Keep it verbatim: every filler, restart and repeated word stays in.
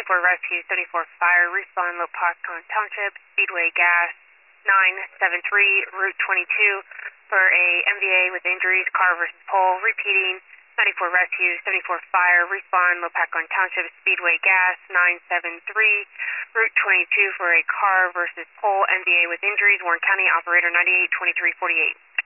ninety-four Rescue, seventy-four Fire, respawn Lopatcon Township, Speedway Gas, nine seven three, Route twenty-two, for a M V A with injuries, car versus pole, repeating, ninety-four Rescue, seventy-four Fire, respawn Lopatcon Township, Speedway Gas, nine seven three, Route twenty-two, for a car versus pole, M V A with injuries, Warren County, operator ninety-eight twenty-three forty-eight.